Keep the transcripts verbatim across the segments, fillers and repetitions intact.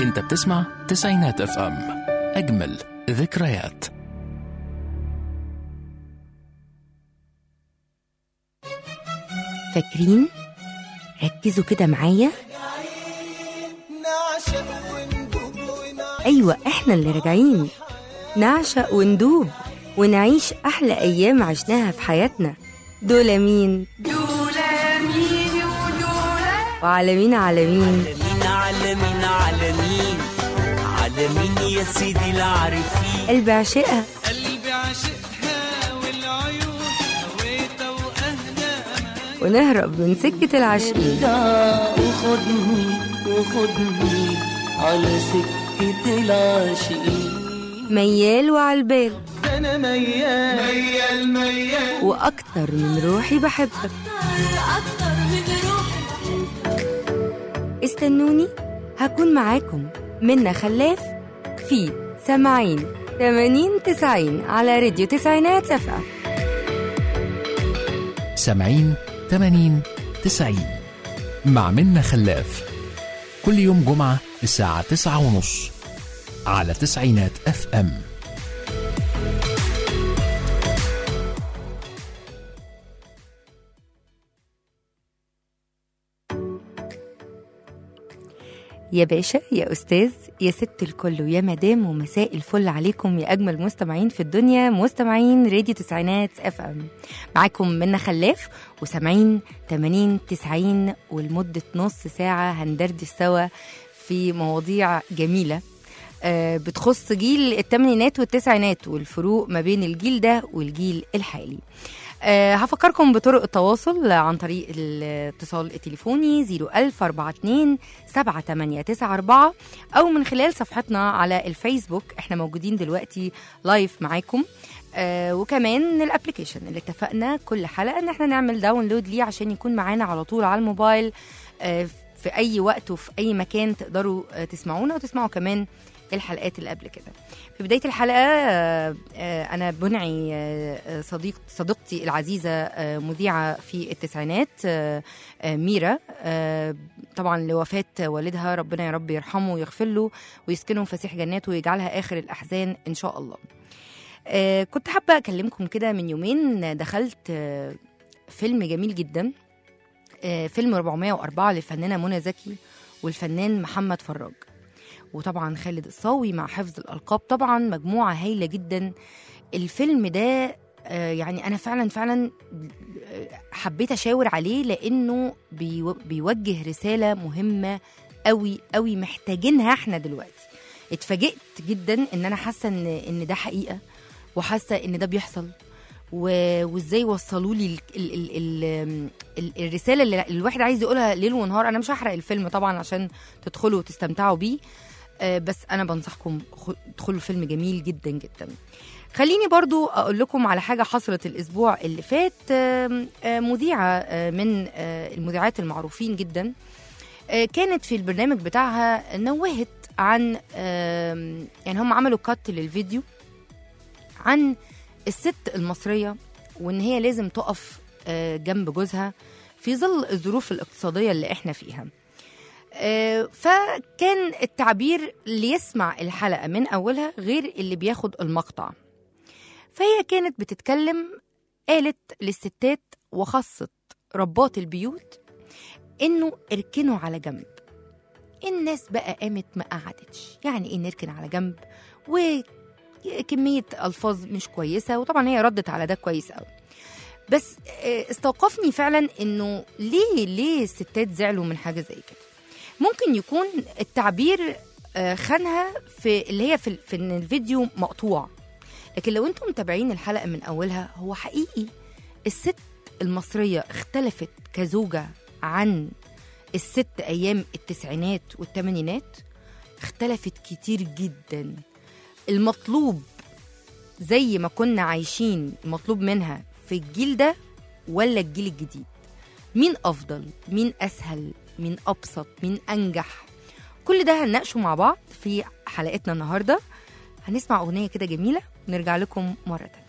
انت بتسمع تسعينات اف ام، اجمل ذكريات. فاكرين؟ ركزوا كده معايا. ايوه احنا اللي راجعين نعشق وندوب ونعيش احلى ايام عشناها في حياتنا. دول مين؟ دولا مين ودولا وعالمين عالمين عالمين عالمين عالمين عالمين يا سيدي العارفين. قلبي عشقها قلبي عشقها والعيون هويتها واهلها ونهرب من سكة العاشقين. وخدني وخدني على سكة العاشقين. ميال وعالبال انا ميال ميال ميال واكتر من روحي بحبك. أكتر من روحي. استنوني هكون معاكم منا خلاف في سمعين ثمانين تسعين على راديو تسعينات اف ام. سامعين تمانين تسعين مع منا خلاف، كل يوم جمعة الساعة تسعة ونص على تسعينات اف ام. يا باشا يا أستاذ يا ست الكل ويا مدام ومساء الفل عليكم يا أجمل مستمعين في الدنيا، مستمعين راديو تسعينات اف ام. معاكم منا خلاف وسامعين تمانين تسعين، ولمدة نص ساعة هندردش سوا في مواضيع جميلة آه بتخص جيل الثمانينات والتسعينات والفروق ما بين الجيل ده والجيل الحالي. أه هفكركم بطرق التواصل عن طريق الاتصال التليفوني صفر ألف أربعة اتنين سبعة تمانية تسعة أربعة أو من خلال صفحتنا على الفيسبوك. احنا موجودين دلوقتي لايف معاكم. أه وكمان الابليكيشن اللي اتفقنا كل حلقة ان احنا نعمل داونلود ليه عشان يكون معانا على طول على الموبايل أه في اي وقت وفي اي مكان تقدروا أه تسمعونا وتسمعوا كمان الحلقات اللي قبل كده. في بداية الحلقة أنا بنعي صديق صديقتي العزيزة مذيعة في التسعينات ميرا، طبعا لوفاة والدها، ربنا يا رب يرحمه ويغفر له ويسكنه فسيح جناته ويجعلها آخر الأحزان إن شاء الله. كنت حابة أكلمكم كده من يومين، دخلت فيلم جميل جدا، فيلم أربعمية وأربعة للفنانة منى زكي والفنان محمد فراج، وطبعا خالد الصاوي مع حفظ الألقاب. طبعا مجموعة هايلة جدا. الفيلم ده يعني أنا فعلا فعلا حبيت أشاور عليه لأنه بيوجه رسالة مهمة قوي قوي محتاجينها احنا دلوقتي. اتفاجئت جدا ان انا حاسة ان, إن ده حقيقة، وحاسة ان ده بيحصل، وازاي وصلوا لي ال ال ال ال ال الرسالة اللي الواحد عايز يقولها ليل ونهار. انا مش هحرق الفيلم طبعا عشان تدخلوا وتستمتعوا بيه، بس أنا بنصحكم ادخلوا فيلم جميل جدا جدا. خليني برضو أقول لكم على حاجة حصلت الأسبوع اللي فات. مذيعة من المذيعات المعروفين جدا كانت في البرنامج بتاعها نوهت عن، يعني هم عملوا كات للفيديو عن الست المصرية وإن هي لازم تقف جنب جوزها في ظل الظروف الاقتصادية اللي احنا فيها. فكان التعبير اللي يسمع الحلقة من أولها غير اللي بياخد المقطع. فهي كانت بتتكلم، قالت للستات وخاصة ربات البيوت إنه اركنوا على جنب. الناس بقى قامت ما قعدتش، يعني إيه نركن على جنب، وكمية ألفاظ مش كويسة. وطبعا هي ردت على ده كويس قوي، بس استوقفني فعلا إنه ليه ليه الستات زعلوا من حاجة زي كده. ممكن يكون التعبير خانها في اللي هي في, في ان الفيديو مقطوع، لكن لو انتم متابعين الحلقة من أولها هو حقيقي الست المصرية اختلفت كزوجة عن الست أيام التسعينات والثمانينات. اختلفت كتير جدا. المطلوب زي ما كنا عايشين المطلوب منها في الجيل ده ولا الجيل الجديد؟ مين أفضل؟ مين أسهل؟ مين أبسط؟ مين أنجح؟ كل ده هنناقشه مع بعض في حلقتنا النهاردة. هنسمع أغنية كده جميلة ونرجع لكم مرة تانية.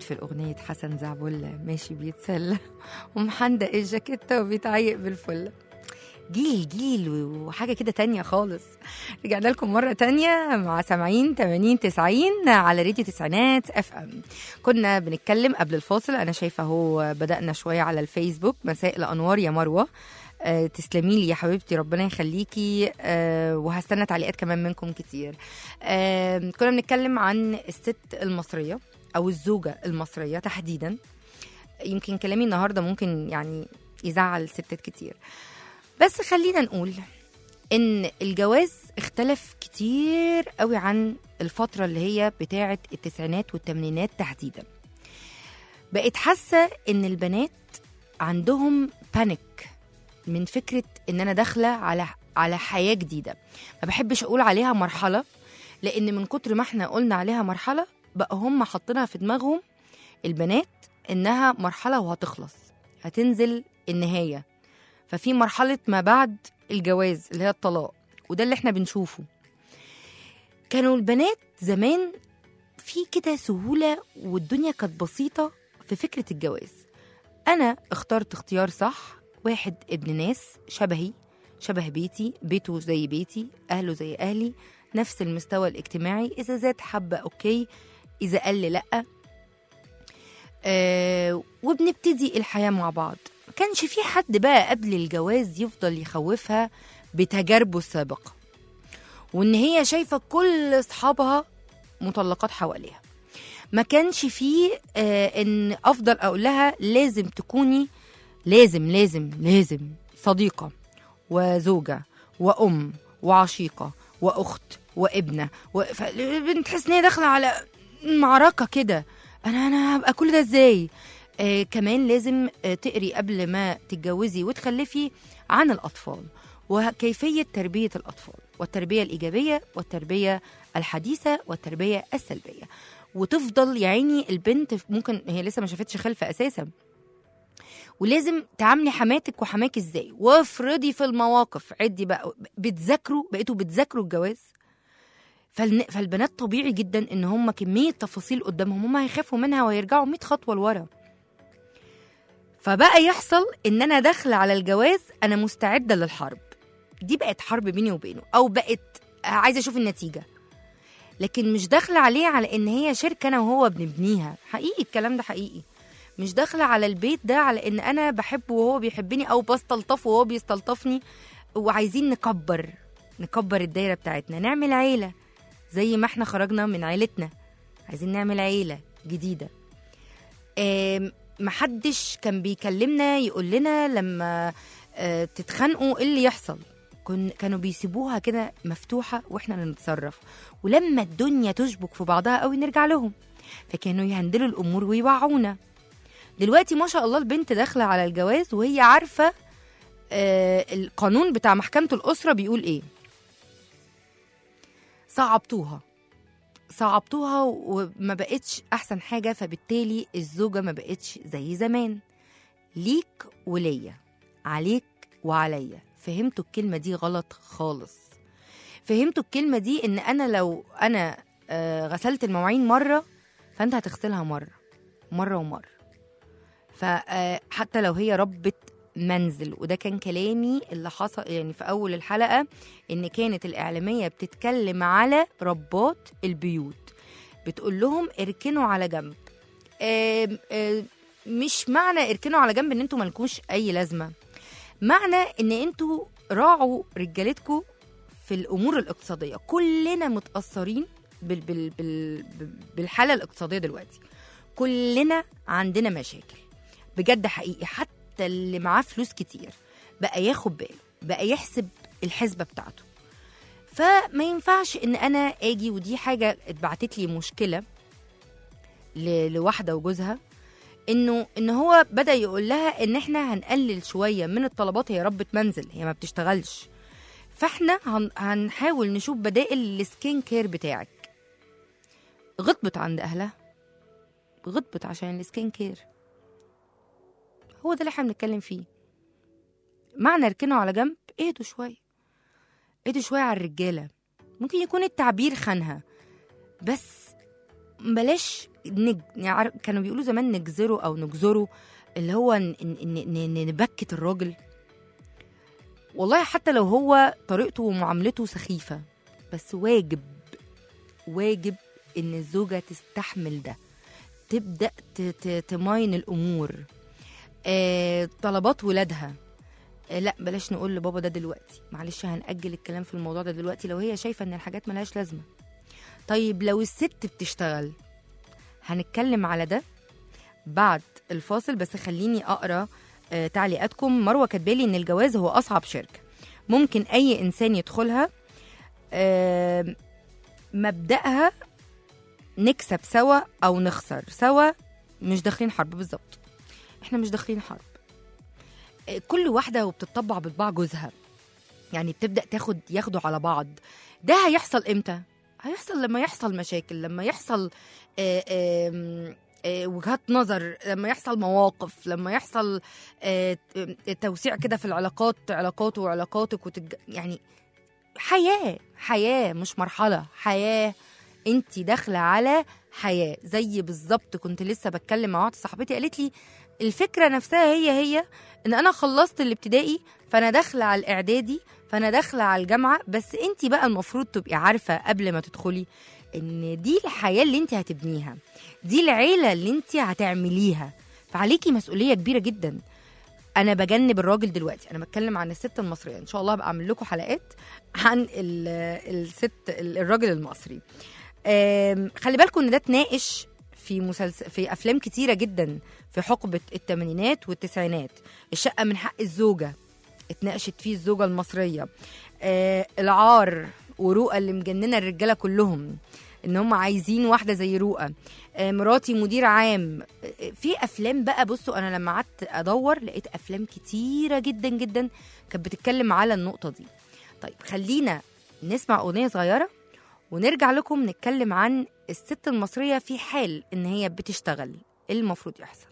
في الأغنية حسن زعبولة ماشي بيتسلى ومحندق الجاكيتة وبيتعيق بالفلة. جيل جيل وحاجة كده تانية خالص. رجعنا لكم مرة تانية مع سامعين تمانين تسعين على راديو تسعينات اف ام. كنا بنتكلم قبل الفاصل، أنا شايفة هو بدأنا شوية على الفيسبوك. مساء الأنوار يا مروة، أه تسلمي لي يا حبيبتي، ربنا يخليكي، أه وهستنى تعليقات كمان منكم كتير. أه كنا بنتكلم عن الست المصرية أو الزوجة المصرية تحديدا. يمكن كلامي النهاردة ممكن يعني يزعل ستات كتير، بس خلينا نقول إن الجواز اختلف كتير قوي عن الفترة اللي هي بتاعة التسعينات والثمانينات تحديدا. بقيت حاسة إن البنات عندهم بانيك من فكرة إن أنا داخلة على على حياة جديدة. ما بحبش أقول عليها مرحلة، لأن من كتر ما احنا قلنا عليها مرحلة بقى هم حاطينها في دماغهم البنات إنها مرحلة وهتخلص، هتنزل النهاية. ففي مرحلة ما بعد الجواز اللي هي الطلاق، وده اللي احنا بنشوفه. كانوا البنات زمان في كده سهولة والدنيا كانت بسيطة في فكرة الجواز. أنا اخترت اختيار صح، واحد ابن ناس شبهي، شبه بيتي، بيته زي بيتي، أهله زي أهلي، نفس المستوى الاجتماعي، إذا زاد حبة أوكي، إذا قل لأ. آه وبنبتدي الحياة مع بعض. كانش في حد بقى قبل الجواز يفضل يخوفها بتجاربه السابقة، وإن هي شايفة كل أصحابها مطلقات حواليها. ما كانش فيه آه إن أفضل أقول لها لازم تكوني لازم لازم لازم صديقة وزوجة وأم وعشيقة وأخت وابنة و... بنتحس إن هي داخلة على معركة كده. أنا أنا هبقى كل ده إزاي؟ آه كمان لازم آه تقري قبل ما تتجوزي وتخلفي عن الأطفال وكيفية تربية الأطفال، والتربية الإيجابية والتربية الحديثة والتربية السلبية. وتفضل يعني البنت ممكن هي لسه ما شافتش خلفة أساسا، ولازم تعاملي حماتك وحماك ازاي، وافرضي في المواقف عدي بقى بتذاكروا بقيتوا بتذاكروا الجواز. فالبنات طبيعي جدا ان هم كمية تفاصيل قدامهم هم هيخافوا منها ويرجعوا مية خطوة لورا. فبقى يحصل ان انا داخله على الجواز انا مستعدة للحرب. دي بقت حرب بيني وبينه، او بقت عايزة اشوف النتيجة، لكن مش داخله عليه على ان هي شركة انا وهو بنبنيها. حقيقي الكلام ده حقيقي. مش داخله على البيت ده على ان انا بحبه وهو بيحبني، او بستلطفه وهو بيستلطفني وعايزين نكبر نكبر الدايره بتاعتنا، نعمل عيله زي ما احنا خرجنا من عيلتنا، عايزين نعمل عيله جديده. محدش كان بيكلمنا يقول لنا لما اه تتخانقوا ايه اللي يحصل. كانوا بيسيبوها كده مفتوحه واحنا اللي نتصرف، ولما الدنيا تشبك في بعضها قوي نرجع لهم، فكانوا يهندلوا الامور ويوعونا. دلوقتي ما شاء الله البنت داخله على الجواز وهي عارفه آه القانون بتاع محكمه الاسره بيقول ايه. صعبتوها صعبتوها وما بقتش احسن حاجه، فبالتالي الزوجه ما بقتش زي زمان. ليك وليا، عليك وعليا. فهمتوا الكلمه دي غلط خالص. فهمتوا الكلمه دي ان انا لو انا آه غسلت المواعين مره فانت هتغسلها مره مره ومره. فحتى لو هي ربة منزل، وده كان كلامي اللي حصل يعني في أول الحلقة، إن كانت الإعلامية بتتكلم على ربات البيوت، بتقول لهم اركنوا على جنب. آآ آآ مش معنى اركنوا على جنب إن انتوا ملكوش أي لازمة، معنى إن انتوا راعوا رجالتكم في الأمور الاقتصادية. كلنا متأثرين بال بال بال بالحالة الاقتصادية دلوقتي، كلنا عندنا مشاكل بجد حقيقي. حتى اللي معاه فلوس كتير بقى ياخد باله، بقى يحسب الحسبة بتاعته. فما ينفعش ان انا اجي، ودي حاجة اتبعتت لي مشكلة لواحدة وجوزها، انه ان هو بدأ يقول لها ان احنا هنقلل شوية من الطلبات. هي ربة منزل، هي ما بتشتغلش، فاحنا هنحاول نشوف بدائل للسكين كير بتاعك. غضبت عند اهلها، غضبت عشان السكين كير. هو ده اللي احنا بنتكلم فيه. معنى اركنوا على جنب، اهدوا شويه اهدوا شويه على الرجاله. ممكن يكون التعبير خانها، بس بلاش نج... يعني كانوا بيقولوا زمان نجزره او نجزره، اللي هو ن... ن... ن... نبكت الراجل. والله حتى لو هو طريقته ومعاملته سخيفة، بس واجب واجب ان الزوجة تستحمل ده، تبدأ ت... ت... تماين الامور. آه... طلبات ولادها، آه لا بلاش نقول لبابا ده دلوقتي، معلش هنأجل الكلام في الموضوع ده دلوقتي لو هي شايفة ان الحاجات ملهاش لازمة. طيب لو الست بتشتغل، هنتكلم على ده بعد الفاصل، بس خليني أقرأ آه تعليقاتكم. مروة كاتبالي إن الجواز هو أصعب شركة ممكن أي إنسان يدخلها، آه مبدأها نكسب سوا أو نخسر سوا، مش داخلين حرب. بالظبط، إحنا مش داخلين حرب. آه كل واحدة وبتطبع بطباع جوزها، يعني بتبدأ تاخد ياخدوا على بعض. ده هيحصل إمتى؟ هيحصل لما يحصل مشاكل، لما يحصل آه آه آه وجهات نظر، لما يحصل مواقف، لما يحصل آه توسيع كده في العلاقات، علاقاته وعلاقاتك وتج... يعني حياة حياة مش مرحلة، حياة. انتي داخلة على حياة. زي بالظبط كنت لسه بتكلم مع واحدة صاحبتي قالت لي الفكرة نفسها هي هي ان انا خلصت الابتدائي فانا داخلة على الاعدادي فانا داخله على الجامعه، بس انت بقى المفروض تبقي عارفه قبل ما تدخلي ان دي الحياه اللي انت هتبنيها، دي العيله اللي انت هتعمليها، فعليكي مسؤوليه كبيره جدا. انا بجنب الراجل دلوقتي، انا بتكلم عن الست المصريه، ان شاء الله هبقى اعمل لكم حلقات عن الست الراجل المصري. خلي بالكم ان ده اتناقش في مسلسل في افلام كتيره جدا في حقبه الثمانينات والتسعينات. الشقه من حق الزوجه اتناقشت فيه الزوجة المصرية. آه العار ورؤى اللي مجننة الرجالة كلهم، ان هم عايزين واحدة زي رؤى. آه مراتي مدير عام. آه في افلام بقى، بصوا انا لما قعدت ادور لقيت افلام كتيرة جدا جدا كانت بتتكلم على النقطة دي. طيب خلينا نسمع اغنية صغيرة ونرجع لكم نتكلم عن الست المصرية في حال ان هي بتشتغل، ايه المفروض يحصل.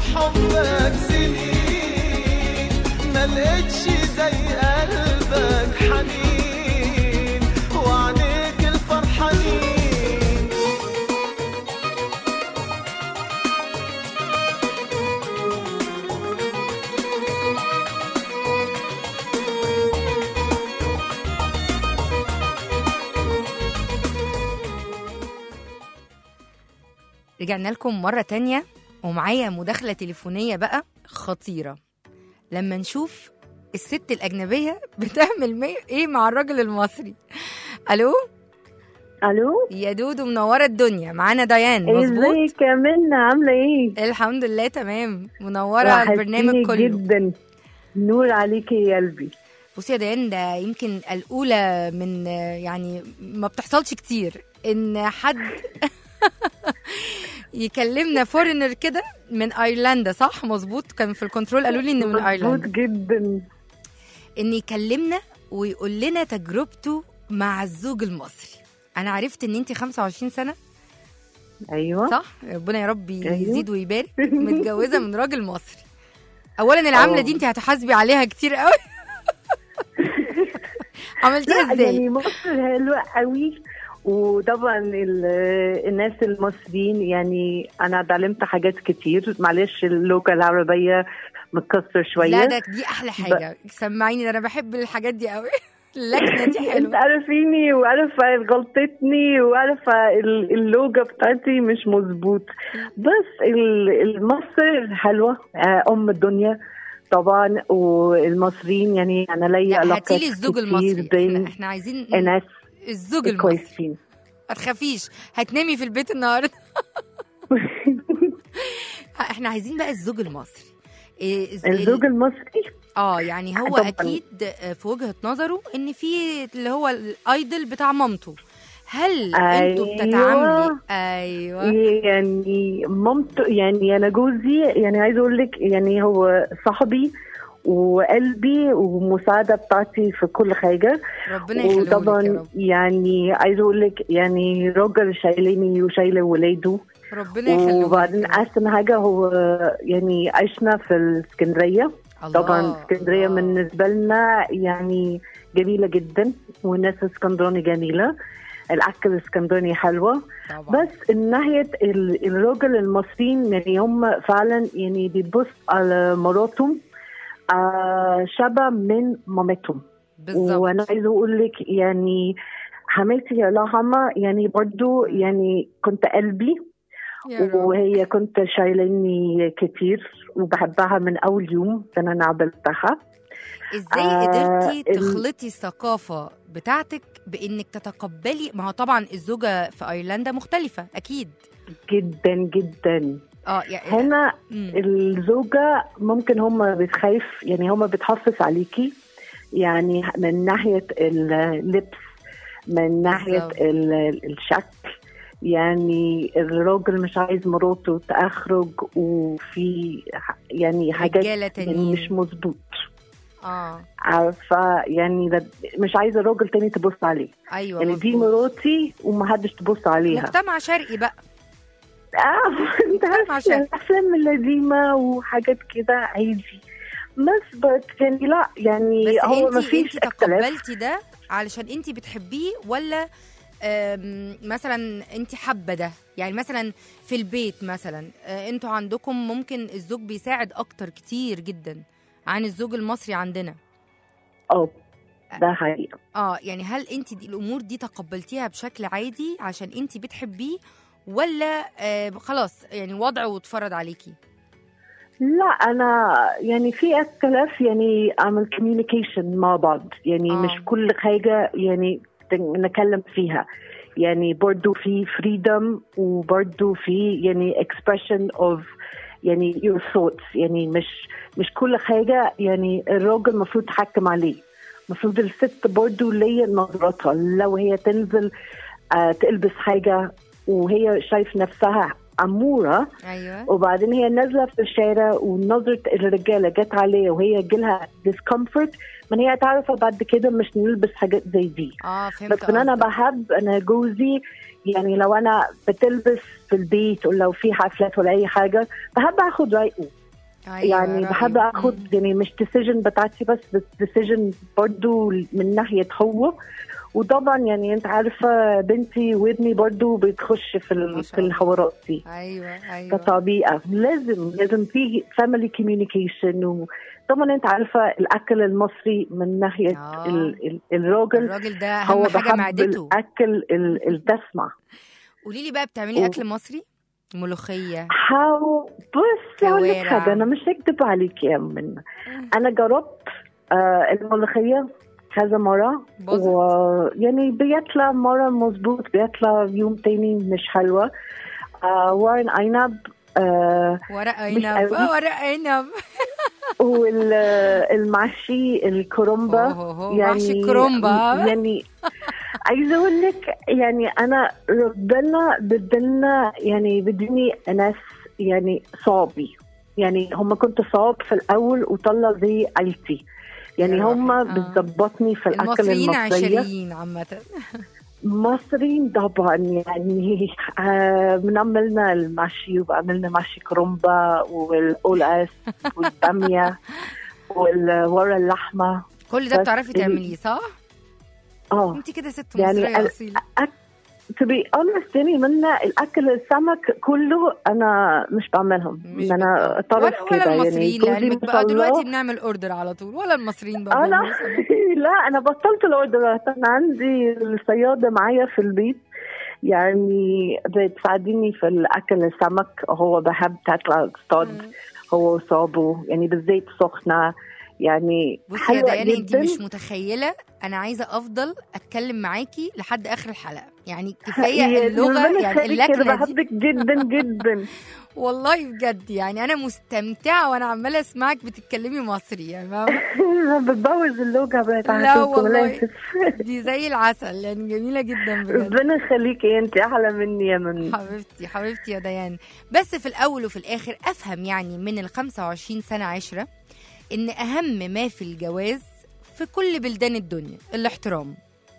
لقيتش زي قلبك رجعنا لكم مرة تانية ومعايا مداخلة تليفونية بقى خطيرة. لما نشوف الست الأجنبية بتعمل مي... إيه مع الراجل المصري. ألو الو يا دودو، منورة الدنيا. معانا ديان، مظبوط؟ ازيك يا منى، عامله ايه؟ الحمد لله تمام، منورة البرنامج كله جدا. نور عليكي يا قلبي. بصي يا ديان، ده يمكن الأولى من يعني ما بتحصلش كتير إن حد يكلمنا فورنر كده من ايرلندا، صح؟ مظبوط، كان في الكنترول قالوا لي انه من ايرلندا. مظبوط جدا. ان يكلمنا ويقول لنا تجربته مع الزوج المصري. انا عرفت ان انت خمسة وعشرين سنة. ايوه صح، ربنا يا رب أيوة. يزيد ويبارك. متجوزه من راجل مصري. اولا العمله دي انت هتحاسبي عليها كتير قوي. عملتيها ازاي؟ يعني مصر حلوه قوي، وطبعا الناس المصريين يعني انا اتعلمت حاجات كتير. معلش اللغه العربيه متكسر شويه. لا ده دي احلى حاجه، ب... سمعيني، ده انا بحب الحاجات دي قوي. اللكنه دي حلوه. انت عارفيني وعارفه غلطتني وعارفه اللغه بتاعتي مش مظبوط، بس المصر حلوه، ام الدنيا طبعا. والمصريين يعني انا ليا علاقات هاتيلي الزوج المصري. احنا, احنا عايزين الناس الزوج المصري. ما تخافيش، هتنامي في البيت النهارده. احنا عايزين بقى الزوج المصري. الزوج المصري اه يعني هو طبعاً. اكيد في وجهة نظره ان في اللي هو الايدل بتاع مامته. هل أيوة. انتوا بتتعاملي؟ ايوه يعني مامته، يعني انا جوزي يعني عايزه اقول لك يعني هو صاحبي وقلبي ومساعده بتاعتي في كل حاجه. ربنا يخليه لك يا رب. يعني عايزه اقول لك يعني راجل شايلني وشايله ولاده. ربنا يخليه. وبعدين احسن حاجه هو يعني عشنا في الاسكندريه. طبعا اسكندريه بالنسبه لنا يعني جميله جدا، والناس الاسكندراني جميله، الاكل الاسكندراني حلوه طبعا. بس الناحيه الراجل المصريين يعني هم فعلا يعني بيبص على مراتهم آه شبه من مامتهم. بالظبط. وانا عايزه اقول لك يعني حماتي يا لهما يعني برضو يعني كنت قلبي، وهي كنت شايلني كتير وبحبها من اول يوم انا نعبلتها. ازاي آه قدرتي تخلطي الثقافه بتاعتك بانك تتقبلي؟ ما هو طبعا الزوجه في ايرلندا مختلفه اكيد جدا جدا. اه يعني هنا مم. الزوجه ممكن هم بتخاف، يعني هم بتحافظ عليكي يعني من ناحيه اللبس، من ناحيه الشكل. يعني الراجل مش عايز مراته تخرج وفي يعني حاجات يعني مش مظبوط. اه عارفه يعني مش عايزه راجل تاني تبص عليه. ايوه يعني دي مراتي ومحدش تبص عليها. مجتمع شرقي بقى. اه انت عارفه الافلام القديمه وحاجات كده عادي. بس بس يعني لا يعني بس هو ما فيش اختلاف. تقبلتي ده علشان انت بتحبيه ولا مثلا انت حابه ده؟ يعني مثلا في البيت مثلا انتوا عندكم ممكن الزوج بيساعد اكتر كتير جدا عن الزوج المصري عندنا. اه ده حقيقة. اه يعني هل انت الامور دي تقبلتيها بشكل عادي عشان انت بتحبيه، ولا آه خلاص يعني وضع واتفرض عليكي؟ لا انا يعني في اختلاف، يعني اعمل كوميونيكيشن مع بعض، يعني آه. مش كل حاجة يعني نتكلم فيها، يعني برضو في freedom وبرضو في يعني expression of يعني your thoughts. يعني مش مش كل حاجة يعني الراجل المفروض تحكم عليه، المفروض الست برضو ليا نظرتها. لو هي تنزل آه تلبس حاجة وهي شايف نفسها أمورة، أيوة. وبعدين هي نازلة في الشارع ونظرة الرجالة جت عليها وهي جالها discomfort، من هي تعرف بعد كده مش نلبس حاجات زي دي. آه فهمت. بس أنا بحب أنا جوزي يعني لو أنا بتلبس في البيت ولو في حفلات ولا أي حاجة بحب أخد رأيه. أيوة يعني رأيه. بحب أخد مم. يعني مش decision بتاعتي بس بس decision برضو من ناحية هو. وطبعا يعني انت عارفه بنتي وابني برضو بتخش في في الحوارات دي. ايوه ايوه كطبيعه لازم لازم في فاميلي كوميونيكيشن. وطبعا انت عارفه الاكل المصري من ناحيه آه. ال ال الراجل الراجل ده اهم حاجه معدته، الاكل الدسمه. قولي لي بقى بتعملي و... اكل مصري؟ ملوخيه. حاو بص اقول لك كوارع. حاجه، انا مش هكدب عليك يا منى، انا جربت آه الملوخيه كذا مره، باظت؟ ويعني بيطلع مره مظبوط، بيطلع يوم تاني مش حلوه. آه ورق عنب، آه ورق مش عنب، قوي. آه، ورق عنب. والمحشي الكرنبة، أوه، أوه، محشي كرنبة. يعني عايزه اقول لك يعني انا ربنا بدلنا، يعني بدني ناس يعني صعبي، يعني هم كنت صعب في الاول وطلع زي عيلتي، يعني يا هم روحي. آه. بتظبطني في الاكل المصريين المصريه. عشريين عامه. مصريين طبعا، يعني آه بنعملنا المحشي، وبعملنا محشي كرنبة والقلقاس والبامية والورق اللحمة. كل ده بس بتعرفي ال- تعمليه صح؟ اه انت كده ست يعني مصريه ال- اصيله. to be honest يعني منا الاكل السمك كله انا مش بعملهم، مش انا بت- طرف ولا, ولا كده، يعني المصريين جوزي لعلمك ما بقى شاء دلوقتي الله. بنعمل اوردر على طول، ولا المصريين بقى انا بيعملوا سمك. لا انا بطلت الاوردرات، انا عندي الصياده معايا في البيت، يعني بتساعديني في الاكل السمك، هو بحب تطلع اصطاد هو وصابه، يعني بالزيت سخنه، يعني بصي يا حلوه ديانا، انت جدا. مش متخيله انا عايزه افضل اتكلم معاكي لحد اخر الحلقه، يعني كفايه يا اللغه ربنا يعني يخليك، انا اللكنه دي. بحبك جدا جدا. والله بجد يعني انا مستمتعه وانا عماله اسمعك بتتكلمي مصري، يعني فاهمه. بتبوظ اللغه لا بتاعتكم والله للاسف. دي زي العسل، يعني جميله جدا بجد. ربنا يخليكي، انت احلى مني يا منى. حبيبتي حبيبتي يا ديان. بس في الاول وفي الاخر افهم يعني من ال خمسة وعشرين سنه عشره ان اهم ما في الجواز في كل بلدان الدنيا الاحترام.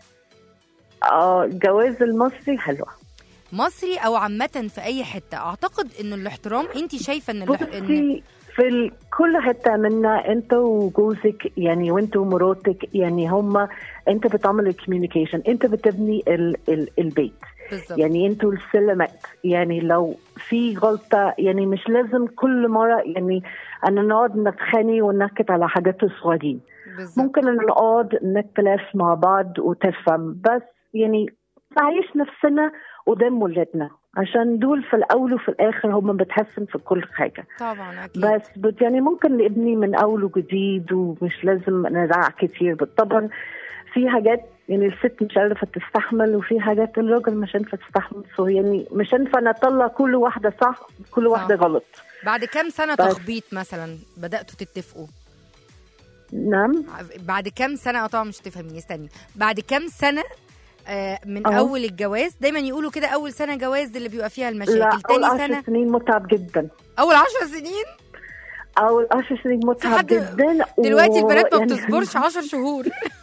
اه الجواز المصري حلوه. مصري او عامه في اي حته، اعتقد ان الاحترام، انت شايفه ان, الح... إن بصي في ال- كل حته منا انت وجوزك، يعني وانت ومراتك، يعني هما انت بتعمل الكوميونيكيشن، انت بتبني ال ال البيت بالظبط. يعني انتوا السلمات، يعني لو في غلطه يعني مش لازم كل مره يعني انا نقعد نتخانق وننكت على حاجات صغيرين، بالظبط. ممكن إن نقعد نختلف مع بعض وتفهم، بس يعني نعيش نفسنا قدام ولادنا، عشان دول في الاول وفي الاخر هم بتحسن في كل حاجه. طبعا اكيد. بس بت يعني ممكن نبني من اول وجديد، ومش لازم نزعق كتير، بس طبعا في حاجات يعني الست مش عارفه تستحمل، وفي حاجات الراجل مش هينفع تستحمل، سو يعني مش هينفع نطلع كل واحده صح كل واحده غلط. بعد كام سنه بس. تخبيط مثلا بداتوا تتفقوا؟ نعم. بعد كام سنه؟ اه طبعا مش تفهميني، استني. بعد كام سنه آه من أوه. اول الجواز؟ دايما يقولوا كده اول سنه جواز اللي بيبقى فيها المشاكل. لا تاني اول سنه عشر سنين متعب جدا. اول عشر سنين اول عشر سنين متعب حد... جدا. دلوقتي البنات ما يعني بتصبرش عشر شهور.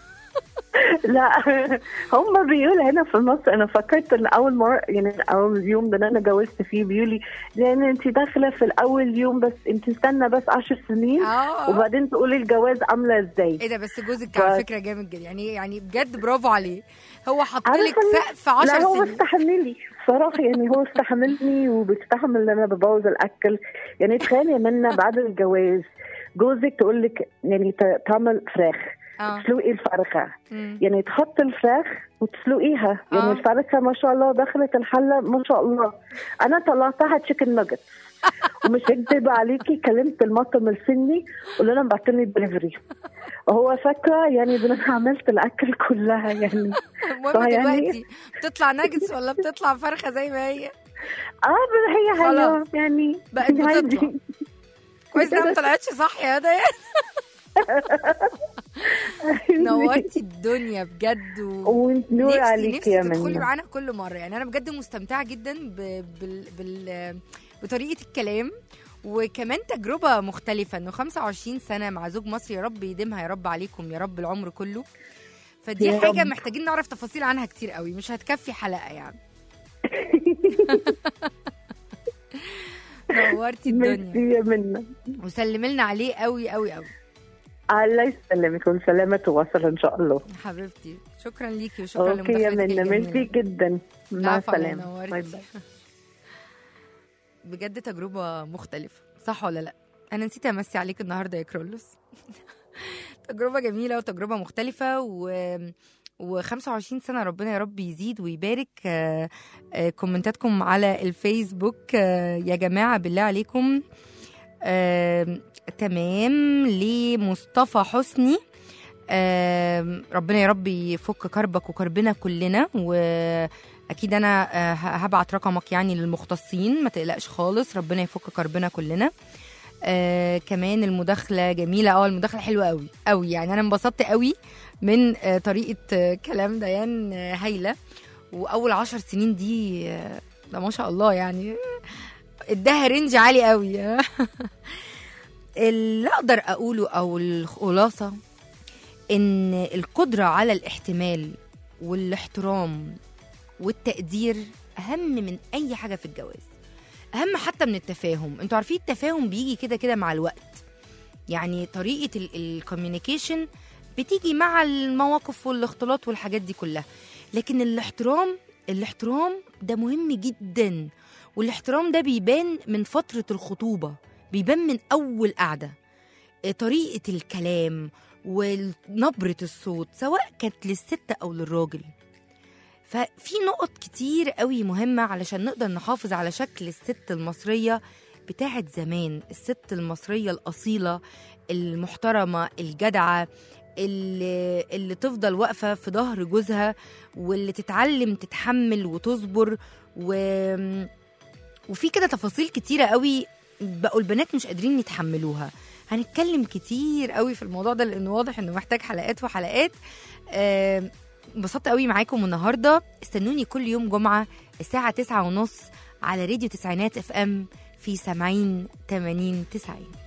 لا هم بيقولوا هنا في مصر، انا فكرت ان اول مره يعني اول يوم اللي انا جوزت فيه بيقولي يعني انت داخله في الاول يوم، بس انت استنى بس عشر سنين آه. وبعدين تقولي الجواز عامله ازاي. ايه ده؟ بس جوزك على فكره جامد جدا، يعني يعني بجد برافو عليه، هو حط لك سقف عشر سنين. لا هو سنين. استحملني صراحه، يعني هو استحملني وبيستحمل ان انا ببوظ الاكل، يعني تخيلي منا بعد الجواز جوزك تقول لك يعني تعمل فراخ آه. تسلقي الفرخه، مم. يعني تحط الفراخ وتسلقيها، يعني آه. الفرخه ما شاء الله دخلت الحله ما شاء الله، انا طلعتها تشيكن ناجت ومش هكذب عليكي كلمت المطعم الصيني قلت لهم بعتوا لي دليفري، وهو فاكره يعني ان انا عملت الاكل كلها يعني. المهم يعني دلوقتي بتطلع ناجتس ولا بتطلع فرخه زي ما هي؟ اه هي حلوه يعني بقت بتطلع كويس انها ما طلعتش صح يا ديان. نورتي الدنيا بجد و... ونور عليك يا منى، تدخلي معانا كل مره، يعني انا بجد مستمتعه جدا ب... بال... بال... بطريقه الكلام، وكمان تجربه مختلفه انه خمسة وعشرين سنه مع زوج مصري، يا رب يديمها يا رب عليكم يا رب العمر كله، فدي يا حاجه رب. محتاجين نعرف تفاصيل عنها كتير قوي، مش هتكفي حلقه يعني. نورتي الدنيا يا منى، وسلمي لنا عليه قوي قوي قوي. الله يسلمك وسلامة وصل ان شاء الله. حبيبتي شكرا ليكي وشكرا اوكي يا لمداخلتك منى، ميرسي جدا، مع السلامه. باي باي. بجد تجربه مختلفه صح ولا لا؟ انا نسيت امسي عليك النهارده يا كرولوس. تجربه جميله وتجربه مختلفه و... وخمسة وعشرين سنة، ربنا يا رب يزيد ويبارك. آه، آه، كومنتاتكم على الفيسبوك آه، يا جماعة بالله عليكم. آه، تمام. لمصطفى حسني، آه، ربنا يا رب يفك كربك وكربنا كلنا، وأكيد أنا آه، هبعت رقمك يعني للمختصين، ما تقلقش خالص، ربنا يفك كربنا كلنا. آه كمان المداخلة جميلة، اه المداخلة حلوة قوي قوي، يعني أنا انبسطت قوي من آه طريقة آه كلام ديان آه هايلة. وأول عشر سنين دي آه ده ما شاء الله يعني اداها رينج عالي قوي. اللي أقدر أقوله أو الخلاصة إن القدرة على الاحتمال والاحترام والتقدير أهم من أي حاجة في الجواز، أهم حتى من التفاهم. انتوا عارفين التفاهم بيجي كده كده مع الوقت، يعني طريقة الكوميونيكيشن بتيجي مع المواقف والاختلاط والحاجات دي كلها، لكن الاحترام الاحترام ده مهم جدا، والاحترام ده بيبان من فترة الخطوبة، بيبان من أول قعدة، طريقة الكلام ونبرة الصوت سواء كانت للست أو للراجل. ففي نقط كتير قوي مهمة علشان نقدر نحافظ على شكل الست المصرية بتاعت زمان، الست المصرية الأصيلة المحترمة الجدعة اللي, اللي تفضل واقفة في ظهر جوزها، واللي تتعلم تتحمل وتصبر و... وفي كده تفاصيل كتيرة قوي بقوا البنات مش قادرين يتحملوها. هنتكلم كتير قوي في الموضوع ده لأنه واضح أنه محتاج حلقات وحلقات. آه انبسطت قوي معاكم النهارده. استنوني كل يوم جمعه الساعه تسعة ونص على راديو تسعينات اف ام في سامعين تمانين تسعين.